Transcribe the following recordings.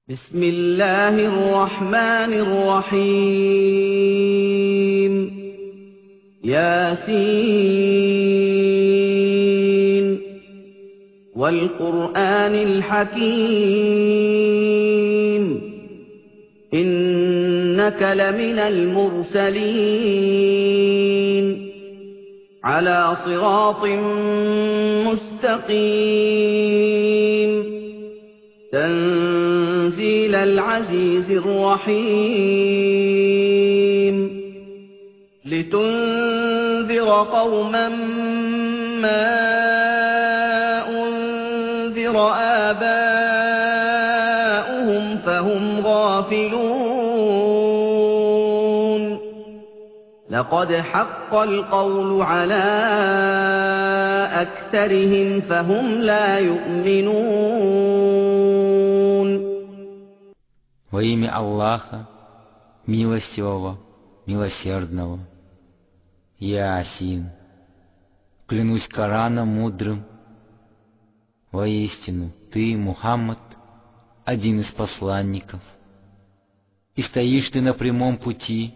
بسم الله الرحمن الرحيم ياسين والقرآن الحكيم إنك لمن المرسلين على صراط مستقيم تنزيل العزيز الرحيم لتنذر قوما ما أنذر آباؤهم فهم غافلون لقد حق القول على أكثرهم فهم لا يؤمنون. Во имя Аллаха, милостивого, милосердного. Ясин. Клянусь Кораном мудрым. Воистину, ты, Мухаммад, один из посланников. И стоишь ты на прямом пути.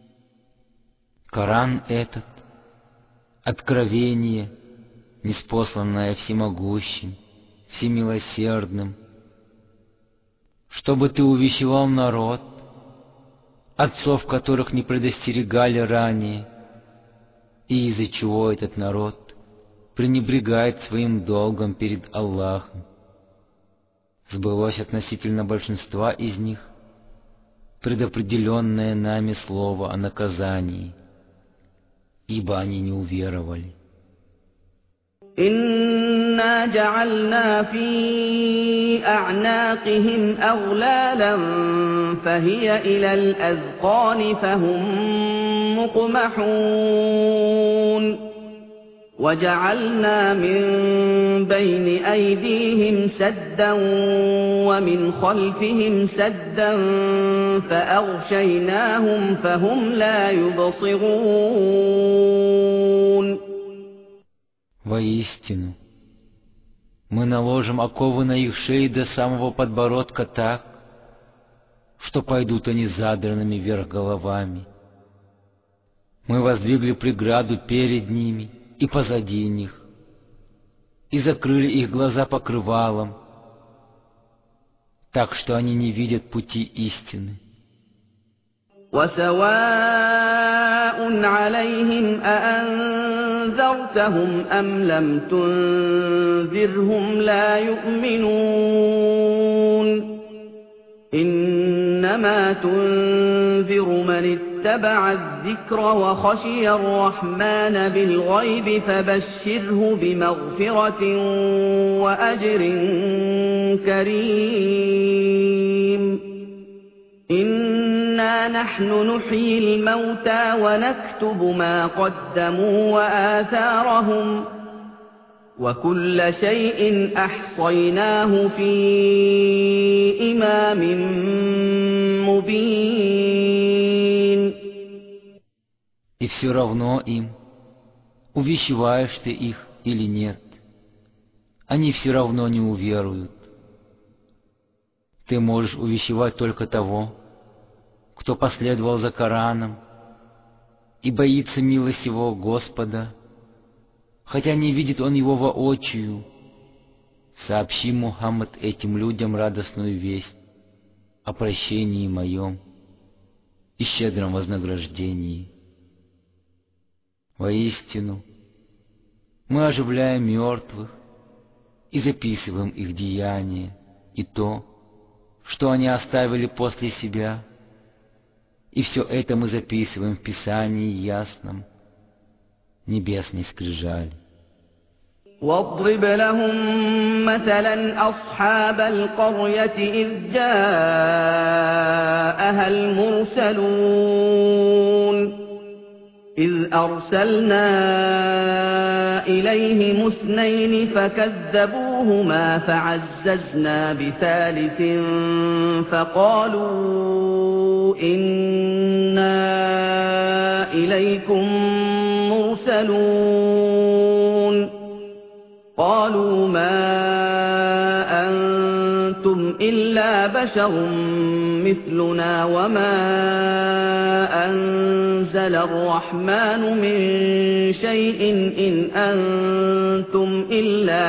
Коран этот — откровение, ниспосланное всемогущим, всемилосердным, чтобы ты увещевал народ, отцов которых не предостерегали ранее, и из-за чего этот народ пренебрегает своим долгом перед Аллахом. Сбылось относительно большинства из них предопределенное нами слово о наказании, ибо они не уверовали. إنا جعلنا في أعناقهم أغلالا فهي إلى الأذقان فهم مقمحون وجعلنا من بين أيديهم سدا ومن خلفهم سدا فأغشيناهم فهم لا يبصرون. Воистину, мы наложим оковы на их шеи до самого подбородка так, что пойдут они задранными вверх головами. Мы воздвигли преграду перед ними и позади них, и закрыли их глаза покрывалом, так что они не видят пути истины. وسواء عليهم أأنذرتهم أم لم تنذرهم لا يؤمنون إنما تنذر من اتبع الذكر وخشي الرحمن بالغيب فبشره بمغفرة وأجر كريم. إنا نحن نحيي الموتى ونكتب ما قدموا وآثارهم وكل شيء أحصيناه في إمام مبين. И все равно им, увещеваешь ты их или нет, они все равно не уверуют. Ты можешь увещевать только того, кто последовал за Кораном и боится милостивого Господа, хотя не видит он его воочию. Сообщи, Мухаммад, этим людям радостную весть о прощении моем и щедром вознаграждении. Воистину, мы оживляем мертвых и записываем их деяния и то, что они оставили после себя, и все это мы записываем в Писании ясном, небесной скрижали. واضرب لهم مثلا أصحاب القرية إذ جاءها المرسلون إذ أرسلنا إليهم اثنين فكذبوهما فعززنا بثالث فقالوا إنا إليكم مرسلون قالوا ما أنتم إلا بشر مثلنا وما أنزل الرحمن من شيء إن أنتم إلا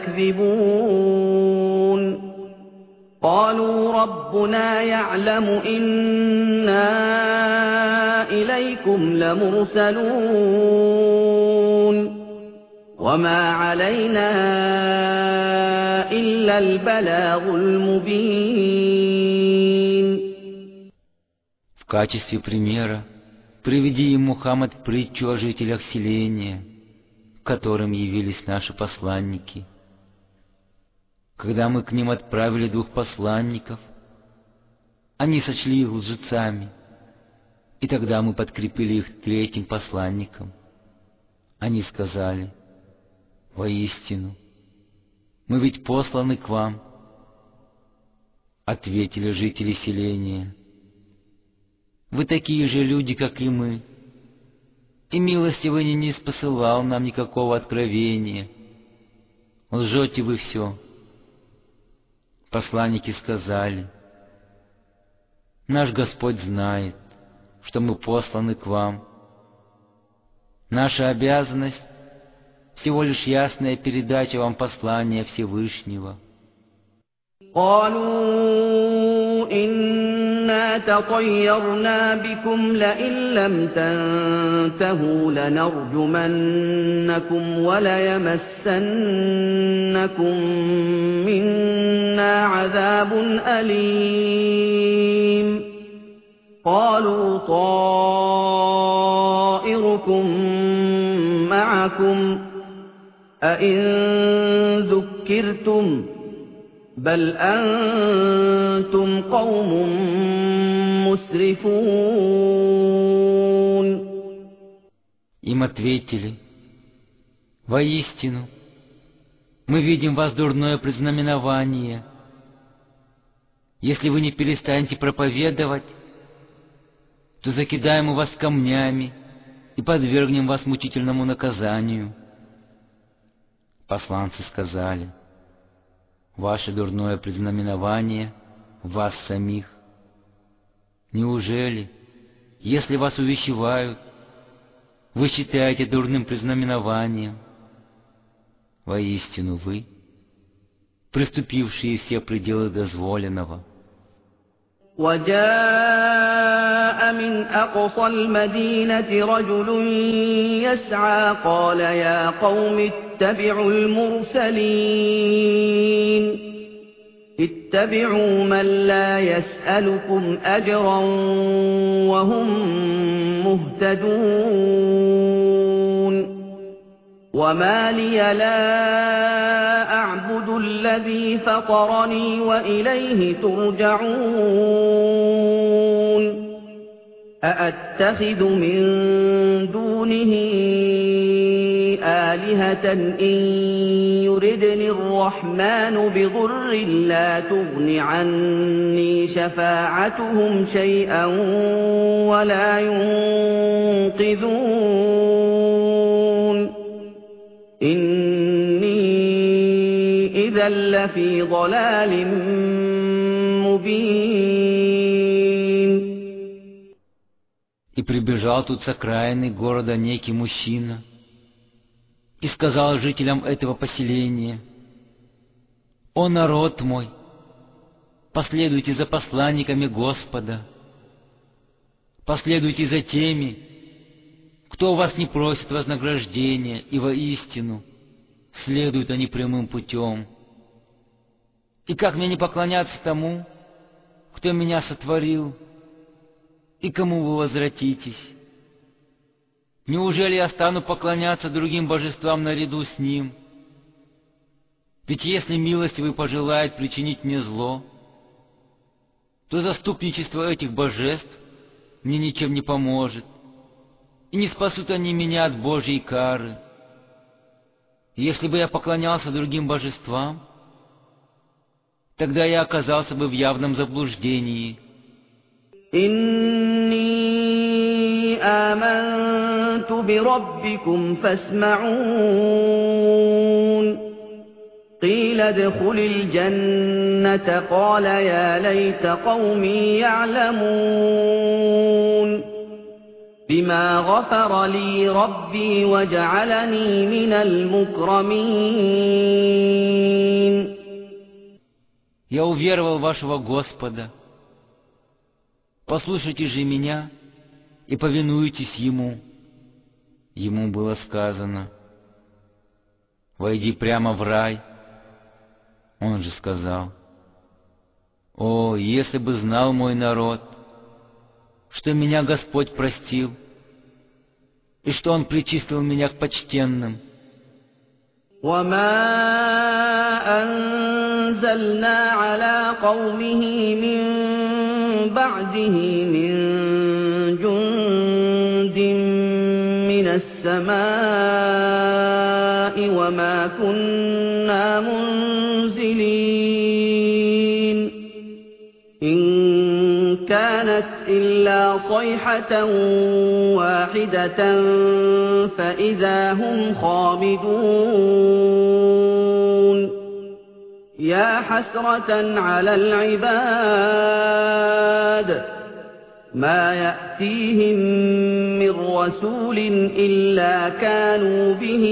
تكذبون قالوا ربنا يعلم إنا إليكم لمرسلون وما علينا إلا البلاغ المبين. В качестве примера приведи им, Мухаммад, притчу о жителях селения, к которым явились наши посланники. Когда мы к ним отправили 2 посланников, они сочли их лжецами, и тогда мы подкрепили их 3-м посланником. Они сказали: «Воистину, мы ведь посланы к вам». Ответили жители селения: «Вы такие же люди, как и мы, и милостивый не ниспосылал нам никакого откровения. Лжете вы все». Посланники сказали: «Наш Господь знает, что мы посланы к вам. Наша обязанность — всего лишь ясная передача вам послания Всевышнего». قالوا إنا تطيرنا بكم لئن لم تنتهوا لنرجمنكم وليمسنكم منا عذاب أليم قالوا طائركم معكم أئن ذكرتم بل أنتم قوم مسرفون. Им ответили: «Воистину, мы видим вас дурное предзнаменование. Если вы не перестанете проповедовать, то закидаем вас камнями и подвергнем вас мучительному наказанию». Посланцы сказали: «Ваше дурное предзнаменование в вас самих. Неужели, если вас увещевают, вы считаете дурным предзнаменованием? Воистину вы, приступившие все пределы дозволенного». وجاء من أقصى المدينة رجل يسعى قال يا قوم اتبعوا المرسلين اتبعوا من لا يسألكم أجرا وهم مهتدون وما لي لا أعبد الذي فطرني وإليه ترجعون أأتخذ من دونه آلهة إن يردني الرحمن بضر لا تغن عني شفاعتهم شيئا ولا ينقذون إني إذا لفي ضلال مبين. И прибежал тут с окраины города некий мужчина и сказал жителям этого поселения: «О народ мой, последуйте за посланниками Господа, последуйте за теми, кто у вас не просит вознаграждения, и воистину следуют они прямым путем. И как мне не поклоняться тому, кто меня сотворил, и кому вы возвратитесь? Неужели я стану поклоняться другим божествам наряду с ним? Ведь если милостивый пожелает причинить мне зло, то заступничество этих божеств мне ничем не поможет, и не спасут они меня от Божьей кары. Если бы я поклонялся другим божествам, тогда я оказался бы в явном заблуждении». إني آمنت بربكم فاسمعون قيل ادخل الجنة قال يا ليت قومي يعلمون بما غفر لي ربي وجعلني من المكرمين. Я уверовал в вашего Господа. Послушайте же меня и повинуйтесь Ему. Ему было сказано: войди прямо в рай. Он же сказал: о, если бы знал мой народ, что меня Господь простил, и что Он причислил меня к почтенным. وما أنزلنا على قومه من بعده من جند من السماء وما كنا منزلين إن كانت إلا صيحة واحدة فإذا هم خامدون يا حسرة على العباد ما يأتيهم من رسول إلا كانوا به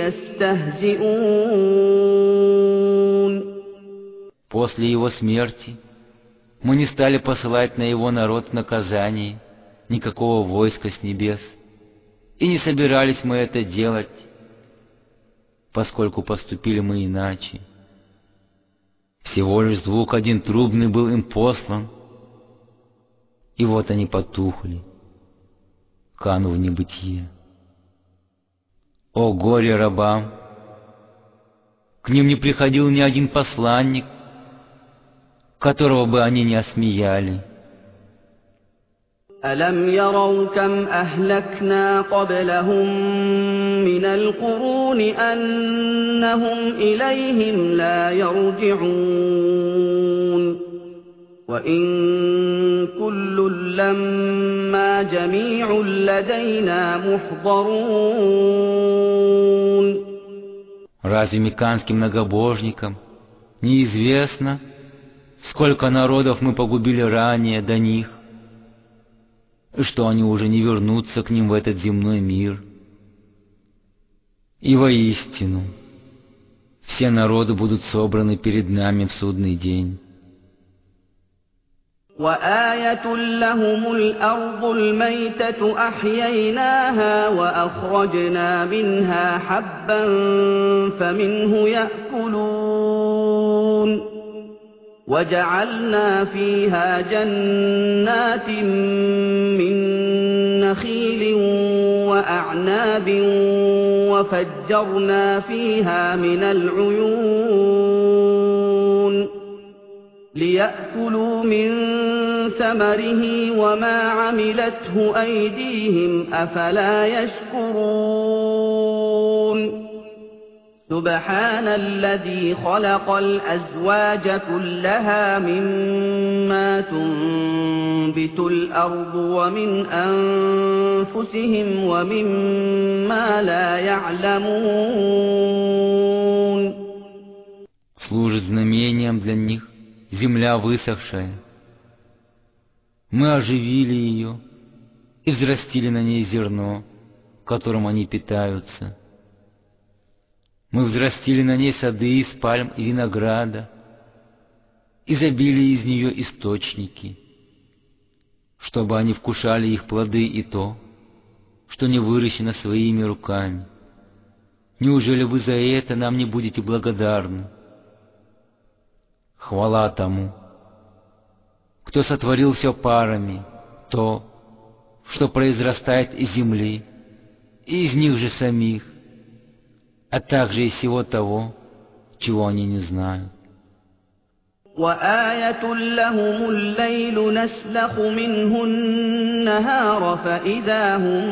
يستهزئون. После его смерти мы не стали посылать на его народ наказание никакого войска с небес, и не собирались мы это делать, поскольку поступили мы иначе. Всего лишь звук один трубный был им послан, и вот они потухли, канув в небытие. О горе рабам! К ним не приходил ни один посланник, которого бы они не осмеяли. ألم يروا كم أهلكنا قبلهم من القرون أنهم إليهم لا يرجعون وإن كل لما جميع لدينا محضرون. Разве мекканским многобожникам неизвестно, сколько народов мы погубили ранее до них, и что они уже не вернутся к ним в этот земной мир? И воистину, все народы будут собраны перед нами в судный день. وآية لهم الأرض الميتة أحييناها وأخرجنا منها حبا فمنه يأكلون وجعلنا فيها جنات من نخيل وأعناب وفجرنا فيها من العيون ليأكلوا من ثمره وما عملته أيديهم أفلا يشكرون. سبحان الذي خلق الأزواج كلها مما تنبت الأرض ومن أنفسهم ومما لا يعلمون. Служит знамением для них земля высохшая. Мы оживили ее и взрастили на ней зерно, которым они питаются. Мы взрастили на ней сады из пальм и винограда, и забили из нее источники, чтобы они вкушали их плоды и то, что не выращено своими руками. Неужели вы за это нам не будете благодарны? Хвала тому, кто сотворил все парами, то, что произрастает из земли, и из них же самих, а также из всего того, чего они не знают. وآية لهم الليل نسلخ منه النهار فإذا هم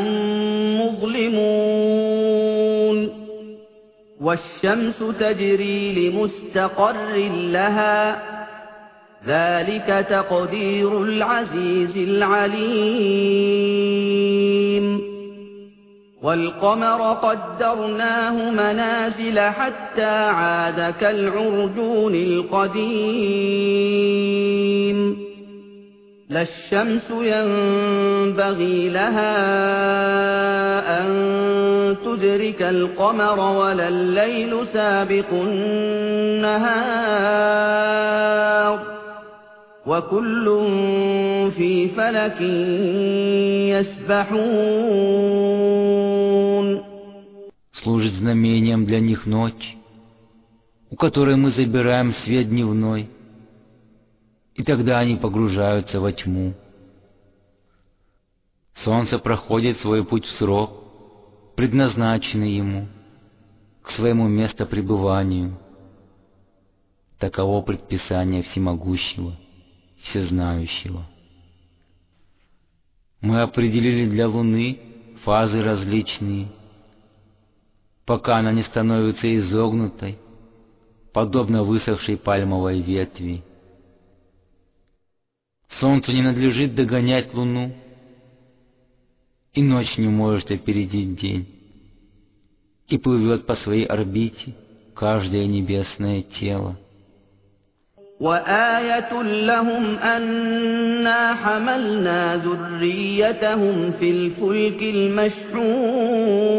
مظلمون والشمس تجري لمستقر لها ذلك تقدير العزيز العليم. والقمر قدرناه منازل حتى عاد كالعرجون القديم لا الشمس ينبغي لها أن تدرك القمر ولا الليل سابق النهار وكل في فلك يسبحون. Служит знамением для них ночь, у которой мы забираем свет дневной, и тогда они погружаются во тьму. Солнце проходит свой путь в срок, предназначенный ему, к своему местопребыванию. Таково предписание Всемогущего, Всезнающего. Мы определили для Луны фазы различные, пока она не становится изогнутой, подобно высохшей пальмовой ветви. Солнцу не надлежит догонять Луну, и ночь не может опередить день, и плывет по своей орбите каждое небесное тело. وآية لهم أنا حملنا ذريتهم في الفلك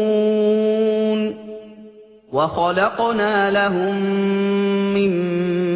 المشحون وخلقنا لهم من